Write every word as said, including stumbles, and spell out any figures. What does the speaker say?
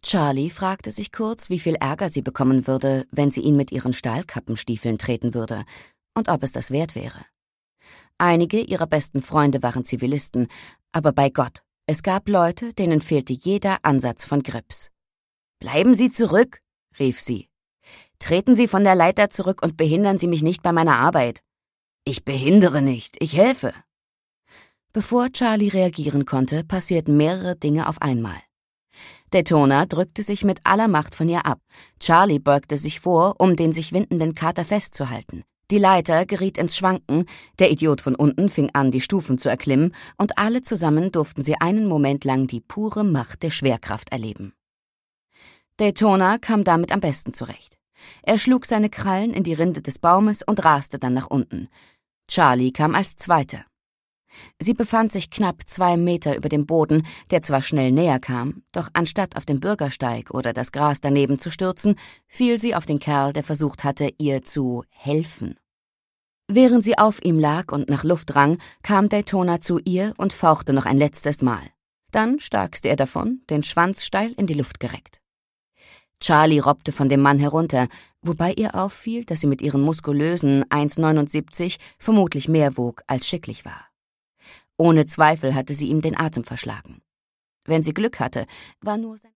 Charlie fragte sich kurz, wie viel Ärger sie bekommen würde, wenn sie ihn mit ihren Stahlkappenstiefeln treten würde, und ob es das wert wäre. Einige ihrer besten Freunde waren Zivilisten, aber bei Gott, es gab Leute, denen fehlte jeder Ansatz von Grips. »Bleiben Sie zurück«, rief sie. »Treten Sie von der Leiter zurück und behindern Sie mich nicht bei meiner Arbeit.« »Ich behindere nicht, ich helfe.« Bevor Charlie reagieren konnte, passierten mehrere Dinge auf einmal. Daytona drückte sich mit aller Macht von ihr ab. Charlie beugte sich vor, um den sich windenden Kater festzuhalten. Die Leiter geriet ins Schwanken, der Idiot von unten fing an, die Stufen zu erklimmen, und alle zusammen durften sie einen Moment lang die pure Macht der Schwerkraft erleben. Daytona kam damit am besten zurecht. Er schlug seine Krallen in die Rinde des Baumes und raste dann nach unten. Charlie kam als Zweite. Sie befand sich knapp zwei Meter über dem Boden, der zwar schnell näher kam, doch anstatt auf den Bürgersteig oder das Gras daneben zu stürzen, fiel sie auf den Kerl, der versucht hatte, ihr zu helfen. Während sie auf ihm lag und nach Luft rang, kam Daytona zu ihr und fauchte noch ein letztes Mal. Dann starkste er davon, den Schwanz steil in die Luft gereckt. Charlie robbte von dem Mann herunter, wobei ihr auffiel, dass sie mit ihren muskulösen eins Komma neunundsiebzig vermutlich mehr wog als schicklich war. Ohne Zweifel hatte sie ihm den Atem verschlagen. Wenn sie Glück hatte, war nur sein